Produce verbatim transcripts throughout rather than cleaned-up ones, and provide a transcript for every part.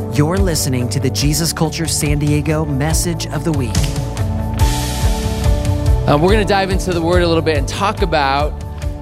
You're listening to the Jesus Culture San Diego Message of the Week. Um, we're going to dive into the Word a little bit and talk about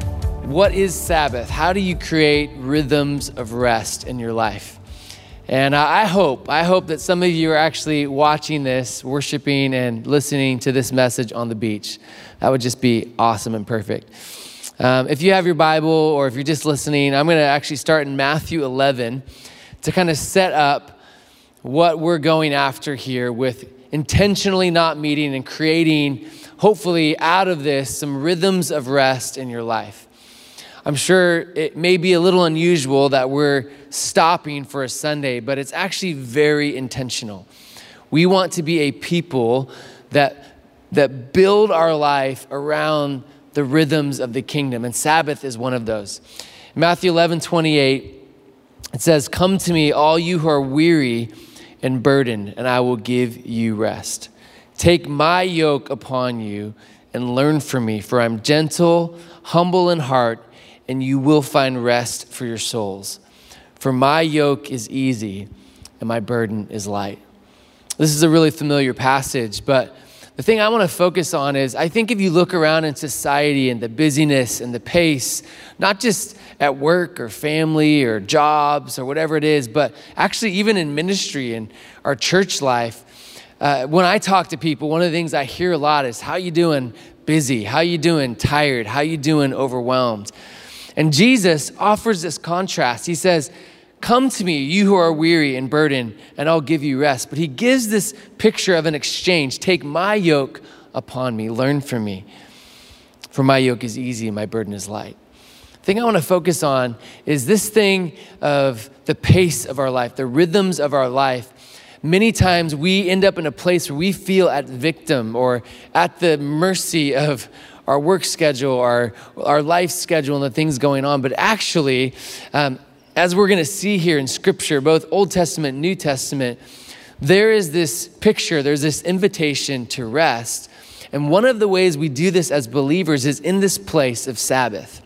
what is Sabbath. How do you create rhythms of rest in your life? And I hope, I hope that some of you are actually watching this, worshiping and listening to this message on the beach. That would just be awesome and perfect. Um, if you have your Bible or if you're just listening, I'm going to actually start in Matthew eleven to kind of set up what we're going after here with intentionally not meeting and creating, hopefully out of this, some rhythms of rest in your life. I'm sure it may be a little unusual that we're stopping for a Sunday, but it's actually very intentional. We want to be a people that, that build our life around the rhythms of the kingdom, and Sabbath is one of those. In Matthew eleven twenty-eight, it says, "Come to me, all you who are weary and burdened, and I will give you rest. Take my yoke upon you and learn from me, for I'm gentle, humble in heart, and you will find rest for your souls. For my yoke is easy and my burden is light." This is a really familiar passage, but the thing I want to focus on is I think if you look around in society and the busyness and the pace, not just at work or family or jobs or whatever it is, but actually even in ministry and our church life, uh, when I talk to people, one of the things I hear a lot is, how you doing busy? How you doing tired? How you doing overwhelmed? And Jesus offers this contrast. He says, "Come to me, you who are weary and burdened, and I'll give you rest." But he gives this picture of an exchange. Take my yoke upon me, learn from me. For my yoke is easy and my burden is light. The thing I want to focus on is this thing of the pace of our life, the rhythms of our life. Many times we end up in a place where we feel at victim or at the mercy of our work schedule, our, our life schedule, and the things going on. But actually, um, as we're going to see here in Scripture, both Old Testament and New Testament, there is this picture, there's this invitation to rest. And one of the ways we do this as believers is in this place of Sabbath.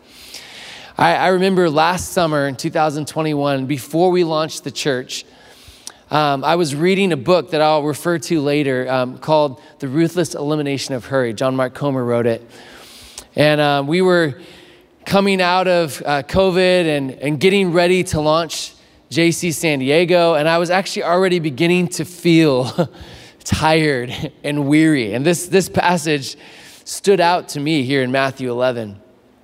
I, I remember last summer in two thousand twenty-one, before we launched the church, Um, I was reading a book that I'll refer to later um, called The Ruthless Elimination of Hurry. John Mark Comer wrote it. And uh, we were coming out of uh, COVID and, and getting ready to launch J C San Diego. And I was actually already beginning to feel tired and weary. And this, this passage stood out to me here in Matthew eleven.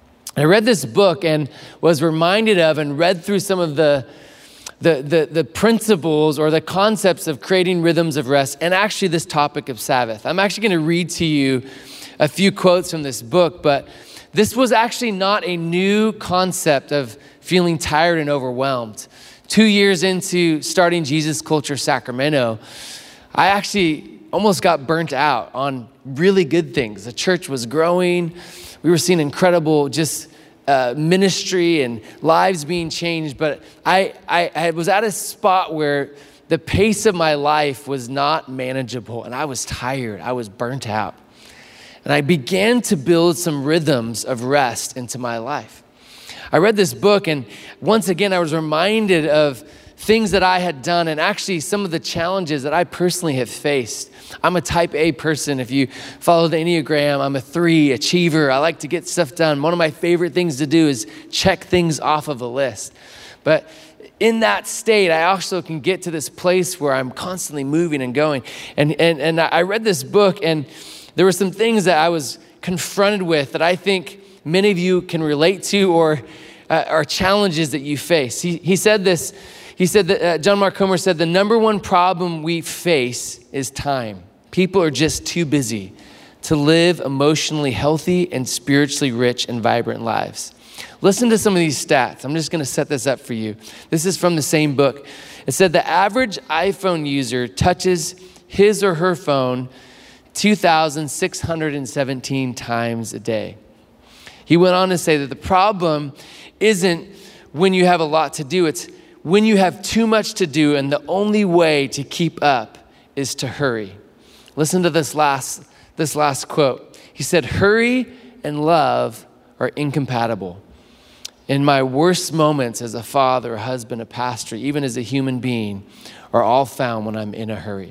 I read this book and was reminded of and read through some of the The, the the principles or the concepts of creating rhythms of rest, and actually this topic of Sabbath. I'm actually going to read to you a few quotes from this book, but this was actually not a new concept of feeling tired and overwhelmed. Two years into starting Jesus Culture Sacramento, I actually almost got burnt out on really good things. The church was growing. We were seeing incredible just Uh, ministry and lives being changed, but I, I, I was at a spot where the pace of my life was not manageable, and I was tired. I was burnt out. And I began to build some rhythms of rest into my life. I read this book, and once again, I was reminded of things that I had done and actually some of the challenges that I personally have faced. I'm a type A person. If you follow the Enneagram, I'm a three, achiever. I like to get stuff done. One of my favorite things to do is check things off of a list. But in that state, I also can get to this place where I'm constantly moving and going. And, and, and I read this book, and there were some things that I was confronted with that I think many of you can relate to, or uh, are challenges that you face. He, he said this, He said that, uh, John Mark Comer said, the number one problem we face is time. People are just too busy to live emotionally healthy and spiritually rich and vibrant lives. Listen to some of these stats. I'm just going to set this up for you. This is from the same book. It said the average iPhone user touches his or her phone two thousand six hundred seventeen times a day. He went on to say that the problem isn't when you have a lot to do, it's when you have too much to do, and the only way to keep up is to hurry. Listen to this last, this last quote. He said, "Hurry and love are incompatible." in my worst moments as a father, a husband, a pastor, even as a human being, are all found when I'm in a hurry.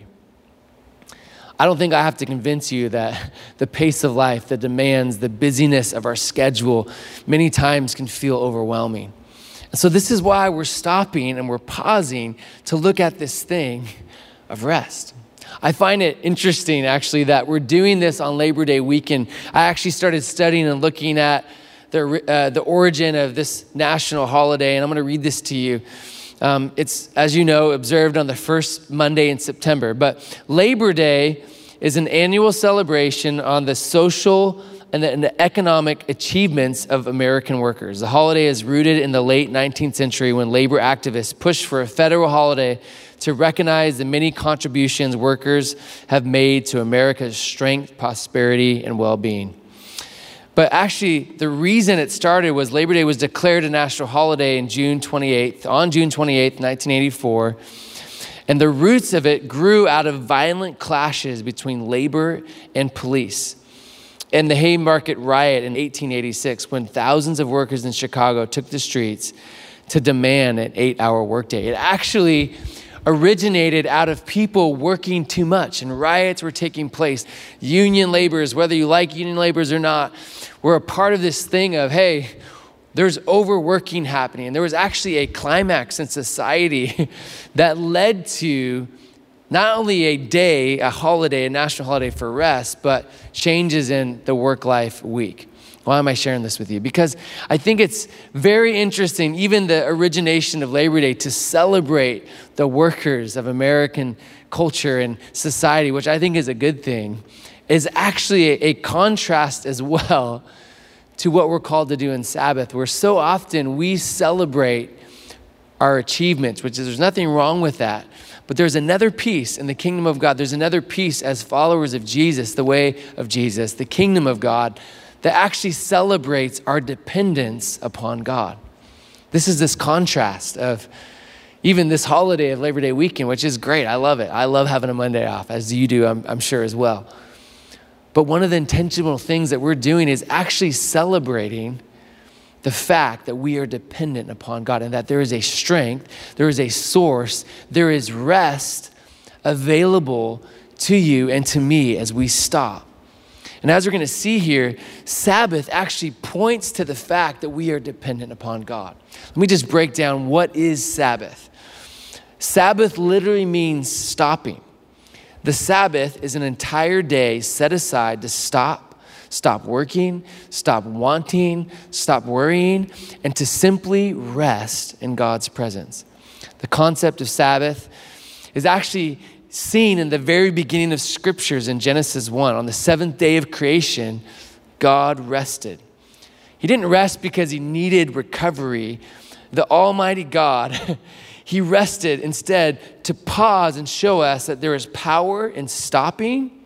I don't think I have to convince you that the pace of life, the demands, the busyness of our schedule many times can feel overwhelming. And so this is why we're stopping and we're pausing to look at this thing of rest. I find it interesting, actually, that we're doing this on Labor Day weekend. I actually started studying and looking at the, uh, the origin of this national holiday, and I'm going to read this to you. Um, it's, as you know, observed on the first Monday in September. But Labor Day is an annual celebration on the social and the, and the economic achievements of American workers. The holiday is rooted in the late nineteenth century when labor activists pushed for a federal holiday to recognize the many contributions workers have made to America's strength, prosperity, and well-being. But actually, the reason it started was Labor Day was declared a national holiday in June twenty-eighth, on June twenty-eighth, nineteen eighty-four. And the roots of it grew out of violent clashes between labor and police. And the Haymarket riot in eighteen eighty-six, when thousands of workers in Chicago took the streets to demand an eight-hour workday. It actually originated out of people working too much, and riots were taking place. Union laborers, whether you like union laborers or not, were a part of this thing of, hey, there's overworking happening. And there was actually a climax in society that led to not only a day, a holiday, a national holiday for rest, but changes in the work-life week. Why am I sharing this with you? Because I think it's very interesting, even the origination of Labor Day, to celebrate the workers of American culture and society, which I think is a good thing, is actually a, a contrast as well to what we're called to do in Sabbath, where so often we celebrate our achievements, which is, there's nothing wrong with that. But there's another piece in the kingdom of God. There's another piece as followers of Jesus, the way of Jesus, the kingdom of God, that actually celebrates our dependence upon God. This is this contrast of even this holiday of Labor Day weekend, which is great. I love it. I love having a Monday off, as you do, I'm, I'm sure as well. But one of the intentional things that we're doing is actually celebrating the fact that we are dependent upon God and that there is a strength, there is a source, there is rest available to you and to me as we stop. And as we're going to see here, Sabbath actually points to the fact that we are dependent upon God. Let me just break down what is Sabbath. Sabbath literally means stopping. The Sabbath is an entire day set aside to stop, stop working, stop wanting, stop worrying, and to simply rest in God's presence. The concept of Sabbath is actually seen in the very beginning of scriptures in Genesis one. On the seventh day of creation, God rested. He didn't rest because he needed recovery. The Almighty God, he rested instead to pause and show us that there is power in stopping,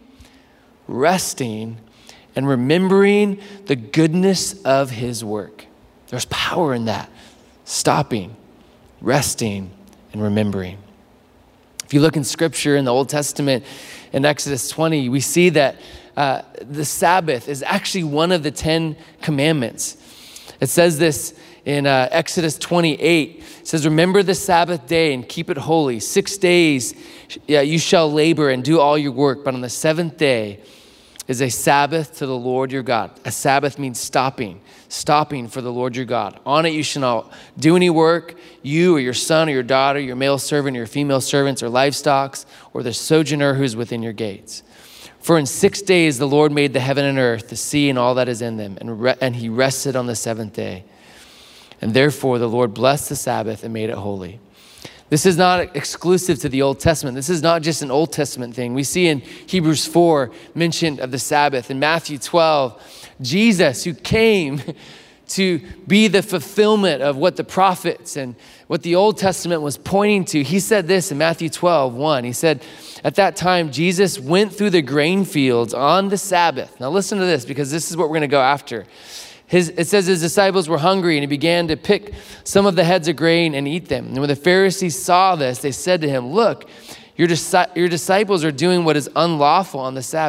resting, and remembering the goodness of his work. There's power in that. Stopping, resting, and remembering. If you look in scripture in the Old Testament, in Exodus twenty, we see that uh, the Sabbath is actually one of the Ten Commandments. It says this in uh, Exodus twenty-eight. It says, remember the Sabbath day and keep it holy. Six days yeah, you shall labor and do all your work, but on the seventh day is a Sabbath to the Lord your God. A Sabbath means stopping, stopping for the Lord your God. On it you shall not do any work, you or your son or your daughter, your male servant or your female servants or livestock, or the sojourner who is within your gates. For in six days the Lord made the heaven and earth, the sea and all that is in them, and, re- and he rested on the seventh day. And therefore the Lord blessed the Sabbath and made it holy. This is not exclusive to the Old Testament. This is not just an Old Testament thing. We see in Hebrews four mention of the Sabbath. In Matthew twelve, Jesus, who came to be the fulfillment of what the prophets and what the Old Testament was pointing to, he said this in Matthew twelve, one. He said, at that time, Jesus went through the grain fields on the Sabbath. Now listen to this, because this is what we're going to go after. His, it says his disciples were hungry, and he began to pick some of the heads of grain and eat them. And when the Pharisees saw this, they said to him, look, your, dis- your disciples are doing what is unlawful on the Sabbath.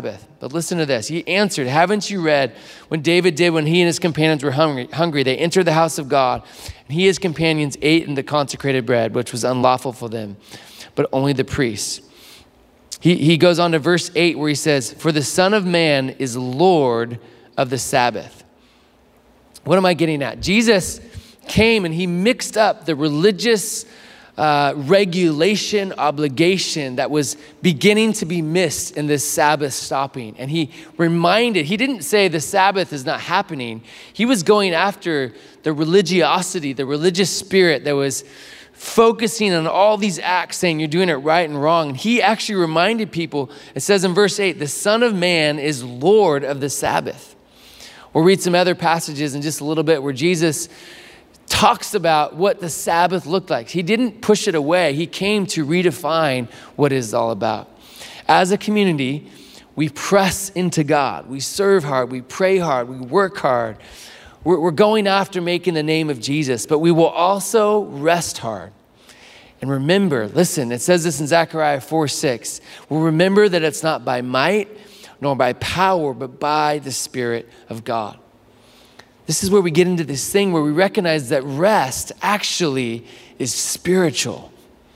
But listen to this. He answered, haven't you read when David did when he and his companions were hungry, hungry? They entered the house of God, and he and his companions ate in the consecrated bread, which was unlawful for them, but only the priests. He, he goes on to verse eight where he says, for the Son of Man is Lord of the Sabbath. What am I getting at? Jesus came and he mixed up the religious uh, regulation, obligation that was beginning to be missed in this Sabbath stopping. And he reminded, he didn't say the Sabbath is not happening. He was going after the religiosity, the religious spirit that was focusing on all these acts, saying you're doing it right and wrong. And he actually reminded people, it says in verse eight, the Son of Man is Lord of the Sabbath. We'll read some other passages in just a little bit where Jesus talks about what the Sabbath looked like. He didn't push it away. He came to redefine what it's all about. As a community, we press into God. We serve hard. We pray hard. We work hard. We're, we're going after making the name of Jesus, but we will also rest hard. And remember, listen, it says this in Zechariah four six. We'll remember that it's not by might nor by power, but by the Spirit of God. This is where we get into this thing where we recognize that rest actually is spiritual.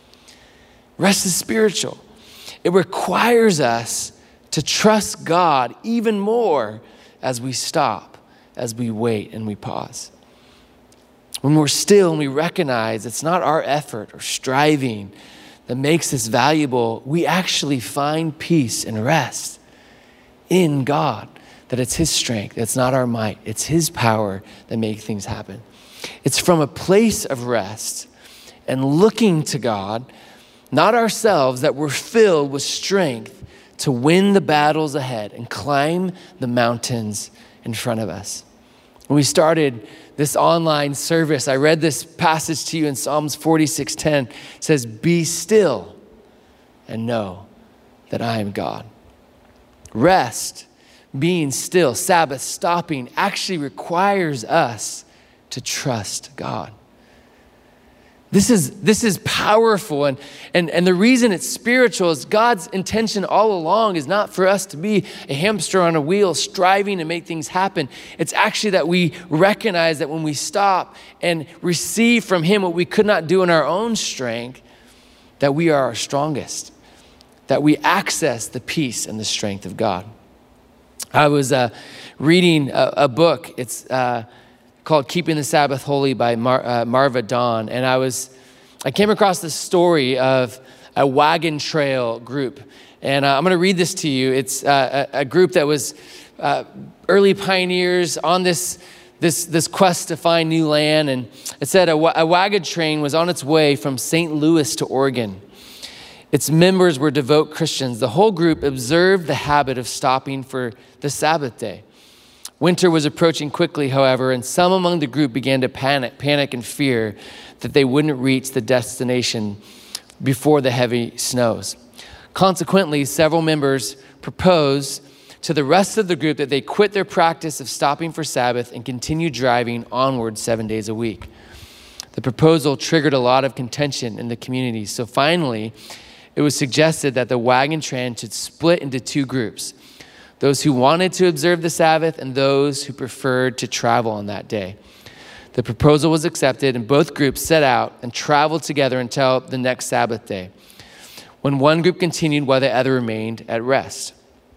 Rest is spiritual. It requires us to trust God even more as we stop, as we wait and we pause. When we're still and we recognize it's not our effort or striving that makes us valuable, we actually find peace and rest in God. That it's his strength, it's not our might, it's his power that makes things happen. It's from a place of rest and looking to God, not ourselves, that we're filled with strength to win the battles ahead and climb the mountains in front of us. When we started this online service, I read this passage to you in Psalms forty-six ten. It says, be still and know that I am God. Rest, being still, Sabbath, stopping, actually requires us to trust God. This is, this is powerful. And, and, and the reason it's spiritual is God's intention all along is not for us to be a hamster on a wheel striving to make things happen. It's actually that we recognize that when we stop and receive from him what we could not do in our own strength, that we are our strongest, that we access the peace and the strength of God. I was uh, reading a, a book. It's uh, called Keeping the Sabbath Holy by Mar- uh, Marva Dawn. And I was, I came across the story of a wagon trail group. And uh, I'm going to read this to you. It's uh, a, a group that was uh, early pioneers on this, this, this quest to find new land. And it said a, a wagon train was on its way from Saint Louis to Oregon. Its members were devout Christians. The whole group observed the habit of stopping for the Sabbath day. Winter was approaching quickly, however, and some among the group began to panic, panic and fear that they wouldn't reach the destination before the heavy snows. Consequently, several members proposed to the rest of the group that they quit their practice of stopping for Sabbath and continue driving onward seven days a week. The proposal triggered a lot of contention in the community. So finally, it was suggested that the wagon train should split into two groups, those who wanted to observe the Sabbath and those who preferred to travel on that day. The proposal was accepted, and both groups set out and traveled together until the next Sabbath day, when one group continued while the other remained at rest.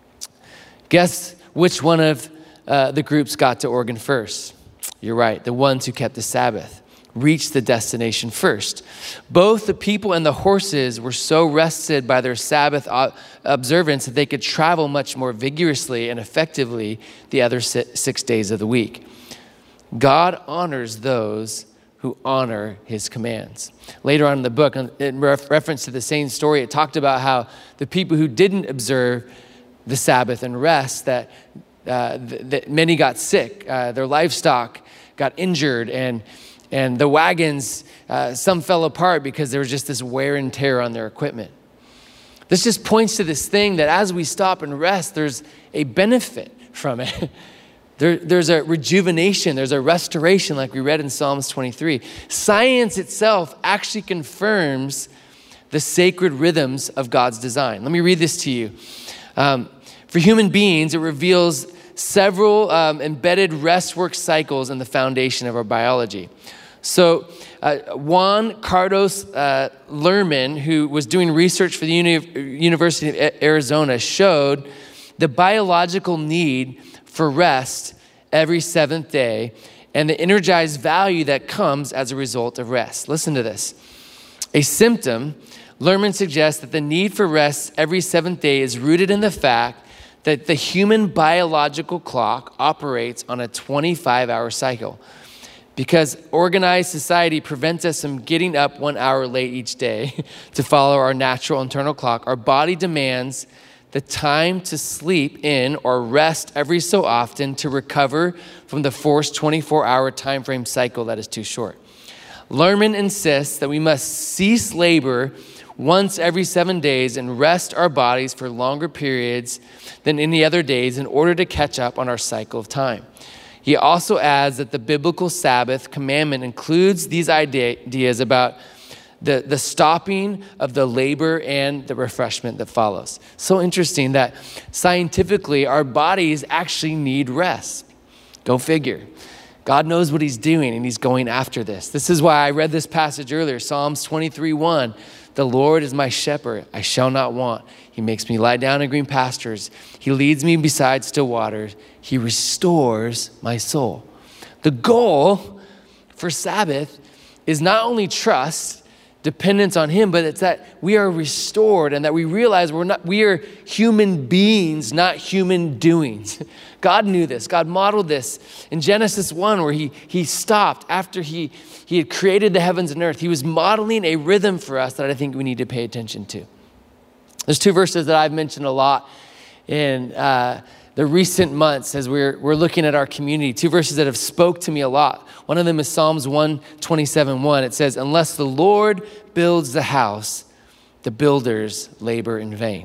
Guess which one of uh, the groups got to Oregon first? You're right, the ones who kept the Sabbath reached the destination first. Both the people and the horses were so rested by their Sabbath observance that they could travel much more vigorously and effectively the other six days of the week. God honors those who honor his commands. Later on in the book, in reference to the same story, it talked about how the people who didn't observe the Sabbath and rest, that, uh, that many got sick, uh, their livestock got injured, and And the wagons, uh, some fell apart because there was just this wear and tear on their equipment. This just points to this thing that as we stop and rest, there's a benefit from it. there, there's a rejuvenation, there's a restoration like we read in Psalms twenty-three. Science itself actually confirms the sacred rhythms of God's design. Let me read this to you. Um, For human beings, it reveals several um, embedded rest work cycles in the foundation of our biology. So uh, Juan Carlos uh, Lerman, who was doing research for the Uni- University of Arizona, showed the biological need for rest every seventh day and the energized value that comes as a result of rest. Listen to this. A symptom, Lerman suggests that the need for rest every seventh day is rooted in the fact that the human biological clock operates on a twenty-five hour cycle. Because organized society prevents us from getting up one hour late each day to follow our natural internal clock, our body demands the time to sleep in or rest every so often to recover from the forced twenty-four hour time frame cycle that is too short. Lerman insists that we must cease labor once every seven days and rest our bodies for longer periods than any other days in order to catch up on our cycle of time. He also adds that the biblical Sabbath commandment includes these ideas about the, the stopping of the labor and the refreshment that follows. So interesting that scientifically our bodies actually need rest. Go figure. God knows what he's doing and he's going after this. This is why I read this passage earlier, Psalms twenty-three one. The Lord is my shepherd, I shall not want. He makes me lie down in green pastures. He leads me beside still waters. He restores my soul. The goal for Sabbath is not only trust, dependence on him, but it's that we are restored and that we realize we're not, we are human beings, not human doings. God knew this. God modeled this in Genesis one, where he, he stopped after he, he had created the heavens and earth. He was modeling a rhythm for us that I think we need to pay attention to. There's two verses that I've mentioned a lot in uh, the recent months as we're, we're looking at our community. Two verses that have spoke to me a lot. One of them is Psalms one twenty-seven one. It says, unless the Lord builds the house, the builders labor in vain.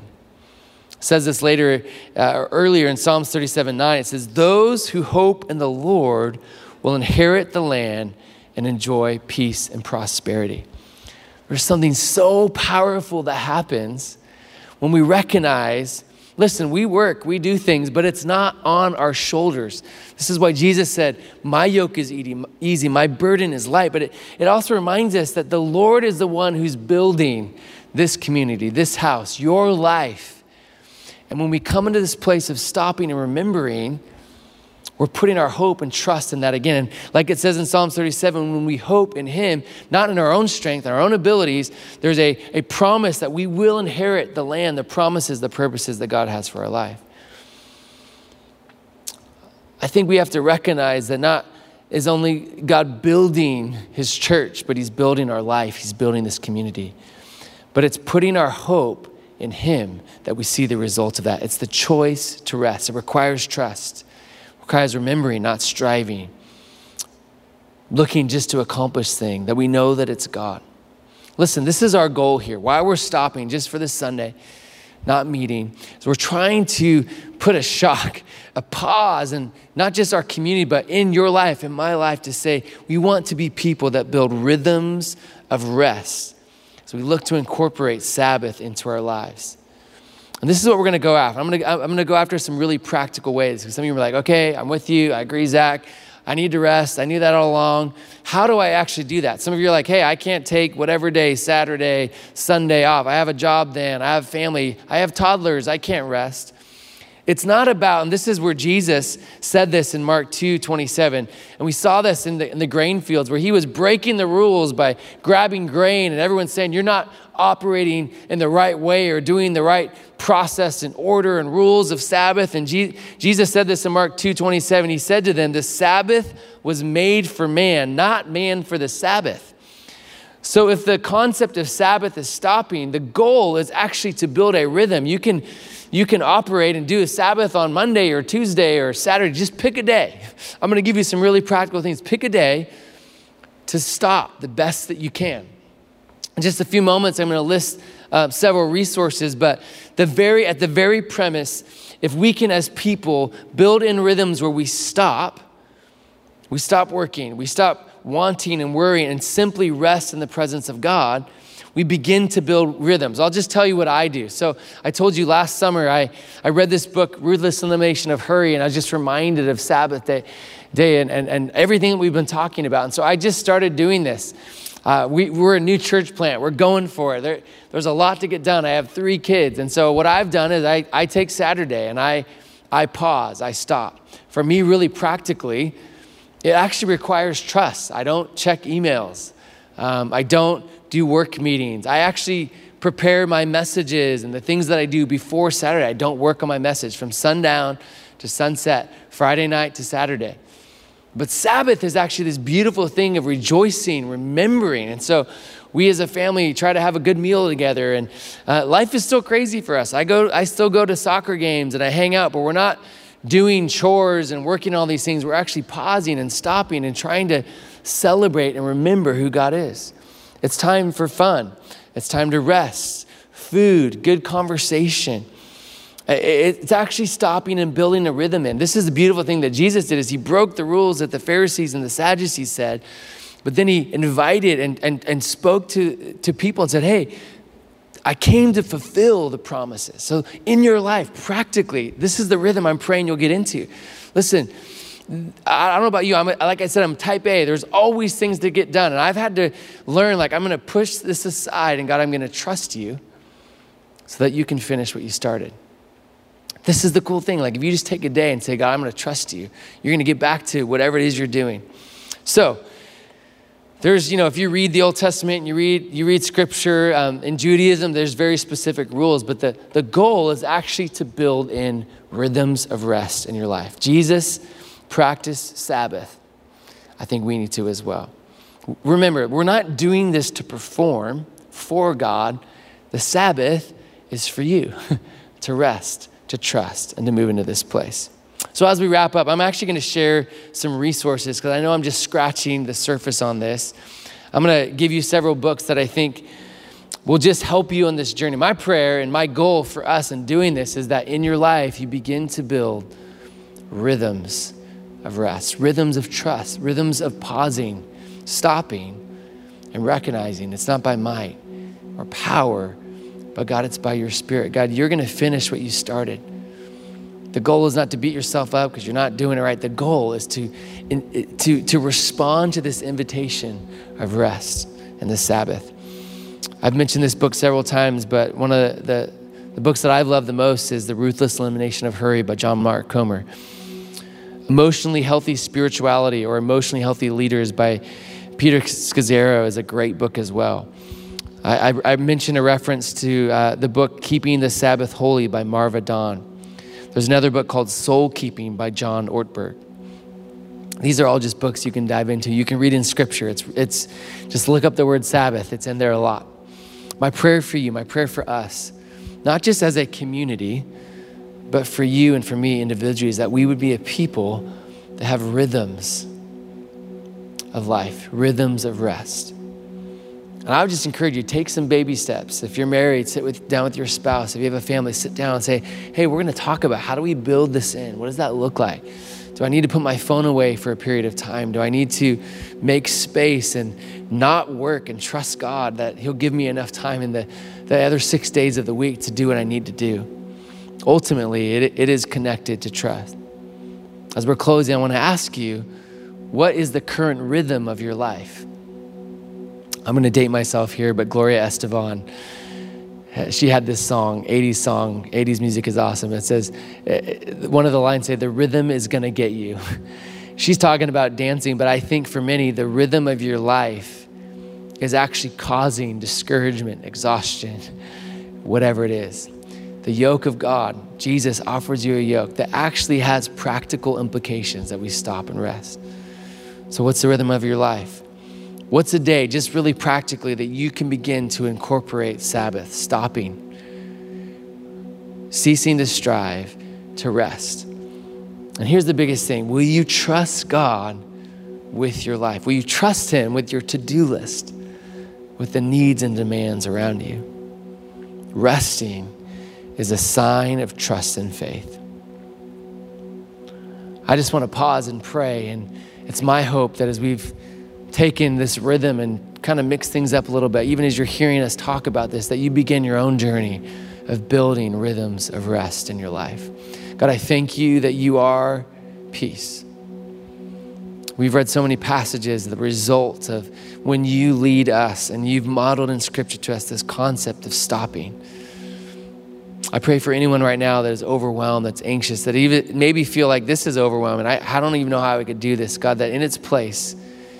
It says this later, uh, earlier in Psalms thirty-seven nine. It says, those who hope in the Lord will inherit the land and enjoy peace and prosperity. There's something so powerful that happens when we recognize, listen, we work, we do things, but it's not on our shoulders. This is why Jesus said, my yoke is easy, my burden is light. But it, it also reminds us that the Lord is the one who's building this community, this house, your life. And when we come into this place of stopping and remembering, we're putting our hope and trust in that again. And like it says in Psalms thirty-seven, when we hope in him, not in our own strength, our own abilities, there's a, a promise that we will inherit the land, the promises, the purposes that God has for our life. I think we have to recognize that not is only God building his church, but he's building our life. He's building this community. But it's putting our hope in him that we see the results of that. It's the choice to rest. It requires trust. Requires remembering, not striving, looking just to accomplish things, that we know that it's God. Listen, this is our goal here. Why we're stopping just for this Sunday, not meeting, is we're trying to put a shock, a pause, and not just our community, but in your life, in my life, to say we want to be people that build rhythms of rest. So we look to incorporate Sabbath into our lives. And this is what we're going to go after. I'm going to, I'm going to go after some really practical ways. Because some of you are like, okay, I'm with you. I agree, Zach. I need to rest. I knew that all along. How do I actually do that? Some of you are like, hey, I can't take whatever day, Saturday, Sunday off. I have a job then. I have family. I have toddlers. I can't rest. It's not about, and this is where Jesus said this in Mark two twenty-seven. And we saw this in the, in the grain fields where he was breaking the rules by grabbing grain and everyone's saying, you're not operating in the right way or doing the right process and order and rules of Sabbath. And Je- Jesus said this in Mark two twenty-seven. He said to them, the Sabbath was made for man, not man for the Sabbath. So if the concept of Sabbath is stopping, the goal is actually to build a rhythm. You can, you can operate and do a Sabbath on Monday or Tuesday or Saturday. Just pick a day. I'm going to give you some really practical things. Pick a day to stop the best that you can. In just a few moments, I'm going to list uh, several resources, but the very at the very premise, if we can as people build in rhythms where we stop, we stop working, we stop wanting and worrying and simply rest in the presence of God, we begin to build rhythms. I'll just tell you what I do. So I told you last summer, I, I read this book, Ruthless Elimination of Hurry, and I was just reminded of Sabbath day, day and, and, and everything that we've been talking about. And so I just started doing this. Uh, we, we're a new church plant. We're going for it. There, there's a lot to get done. I have three kids. And so what I've done is I, I take Saturday and I, I pause, I stop. For me, really practically, it actually requires trust. I don't check emails. Um, I don't do work meetings. I actually prepare my messages and the things that I do before Saturday. I don't work on my message from sundown to sunset, Friday night to Saturday. But Sabbath is actually this beautiful thing of rejoicing, remembering. And so we as a family try to have a good meal together. And uh, life is still crazy for us. I go, I still go to soccer games and I hang out, but we're not doing chores and working on all these things. We're actually pausing and stopping and trying to celebrate and remember who God is. It's time for fun. It's time to rest, food, good conversation. It's actually stopping and building a rhythm in. This is the beautiful thing that Jesus did, is he broke the rules that the Pharisees and the Sadducees said, but then he invited and, and, and spoke to, to people and said, hey, I came to fulfill the promises. So in your life, practically, this is the rhythm I'm praying you'll get into. Listen, I don't know about you. I'm a, like I said, I'm type A. There's always things to get done. And I've had to learn, like, I'm going to push this aside, and God, I'm going to trust you so that you can finish what you started. This is the cool thing. Like, if you just take a day and say, God, I'm going to trust you, you're going to get back to whatever it is you're doing. So there's, you know, if you read the Old Testament and you read you read scripture, um, in Judaism, there's very specific rules, but the, the goal is actually to build in rhythms of rest in your life. Jesus practiced Sabbath. I think we need to as well. Remember, we're not doing this to perform for God. The Sabbath is for you to rest, to trust, and to move into this place. So as we wrap up, I'm actually going to share some resources because I know I'm just scratching the surface on this. I'm going to give you several books that I think will just help you on this journey. My prayer and my goal for us in doing this is that in your life, you begin to build rhythms of rest, rhythms of trust, rhythms of pausing, stopping, and recognizing it's not by might or power, but God, it's by your Spirit. God, you're going to finish what you started. The goal is not to beat yourself up because you're not doing it right. The goal is to, in, to, to respond to this invitation of rest and the Sabbath. I've mentioned this book several times, but one of the, the, the books that I've loved the most is The Ruthless Elimination of Hurry by John Mark Comer. Emotionally Healthy Spirituality or Emotionally Healthy Leaders by Peter Scazzero is a great book as well. I, I, I mentioned a reference to uh, the book Keeping the Sabbath Holy by Marva Dawn. There's another book called Soul Keeping by John Ortberg. These are all just books you can dive into. You can read in scripture. It's, it's just look up the word Sabbath. It's in there a lot. My prayer for you, my prayer for us, not just as a community, but for you and for me individually, is that we would be a people that have rhythms of life, rhythms of rest. And I would just encourage you, take some baby steps. If you're married, sit with, down with your spouse. If you have a family, sit down and say, hey, we're going to talk about how do we build this in? What does that look like? Do I need to put my phone away for a period of time? Do I need to make space and not work and trust God that he'll give me enough time in the, the other six days of the week to do what I need to do? Ultimately, it, it is connected to trust. As we're closing, I want to ask you, what is the current rhythm of your life? I'm going to date myself here, but Gloria Estefan, she had this song, eighties song, eighties music is awesome. It says, one of the lines say, the rhythm is going to get you. She's talking about dancing, but I think for many, the rhythm of your life is actually causing discouragement, exhaustion, whatever it is. The yoke of God, Jesus offers you a yoke that actually has practical implications that we stop and rest. So what's the rhythm of your life? What's a day, just really practically, that you can begin to incorporate Sabbath, stopping, ceasing to strive, to rest? And here's the biggest thing. Will you trust God with your life? Will you trust him with your to-do list, with the needs and demands around you? Resting is a sign of trust and faith. I just want to pause and pray, and it's my hope that as we've taken this rhythm and kind of mix things up a little bit, even as you're hearing us talk about this, that you begin your own journey of building rhythms of rest in your life. God, I thank you that you are peace. We've read so many passages, the result of when you lead us, and you've modeled in scripture to us this concept of stopping. I pray for anyone right now that is overwhelmed, that's anxious, that even maybe feel like this is overwhelming. I, I don't even know how I could do this. God, that in its place,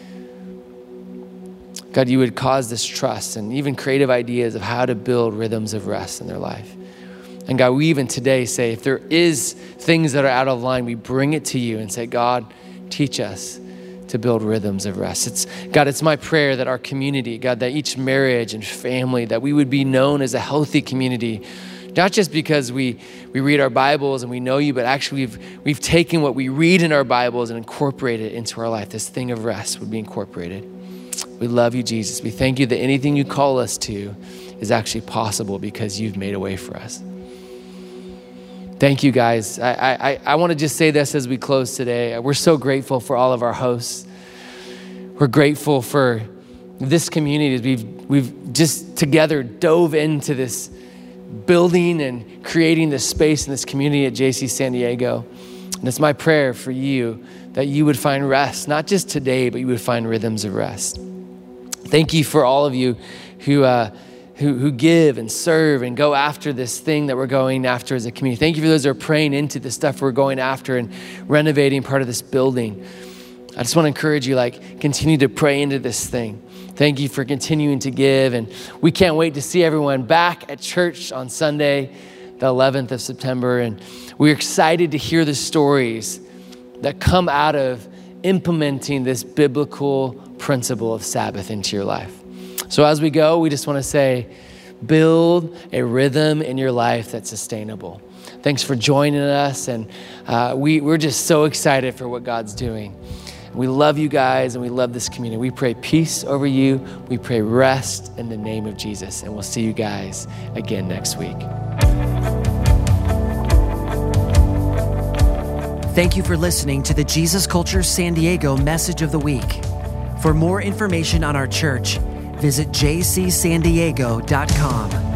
God, you would cause this trust and even creative ideas of how to build rhythms of rest in their life. And God, we even today say, if there is things that are out of line, we bring it to you and say, God, teach us to build rhythms of rest. It's God, it's my prayer that our community, God, that each marriage and family, that we would be known as a healthy community, not just because we we read our Bibles and we know you, but actually we've we've taken what we read in our Bibles and incorporated it into our life. This thing of rest would be incorporated. We love you, Jesus. We thank you that anything you call us to is actually possible because you've made a way for us. Thank you, guys. I I, I want to just say this as we close today. We're so grateful for all of our hosts. We're grateful for this community. We've we've just together dove into this building and creating this space in this community at J C San Diego. And it's my prayer for you that you would find rest, not just today, but you would find rhythms of rest. Thank you for all of you who uh, who, who give and serve and go after this thing that we're going after as a community. Thank you for those who are praying into the stuff we're going after and renovating part of this building. I just want to encourage you, like, continue to pray into this thing. Thank you for continuing to give. And we can't wait to see everyone back at church on Sunday, the eleventh of September. And we're excited to hear the stories that come out of implementing this biblical principle of Sabbath into your life. So as we go, we just want to say, build a rhythm in your life that's sustainable. Thanks for joining us. And uh, we, we're just so excited for what God's doing. We love you guys and we love this community. We pray peace over you. We pray rest in the name of Jesus. And we'll see you guys again next week. Thank you for listening to the Jesus Culture San Diego Message of the Week. For more information on our church, visit j c san diego dot com.